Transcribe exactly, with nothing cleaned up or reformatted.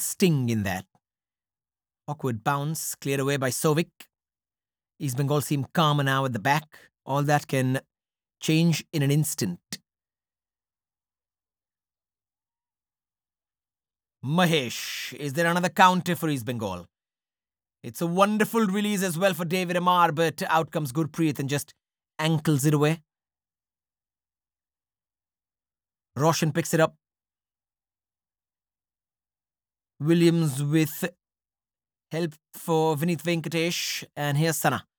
sting in that. Awkward bounce, cleared away by Sovic. East Bengal seem calmer now at the back. All that can change in an instant. Mahesh, is there another counter for East Bengal? It's a wonderful release as well for David Amar, but out comes Gurpreet and just ankles it away. Roshan picks it up. Williams with help for Vinith Venkatesh, and here's Sana.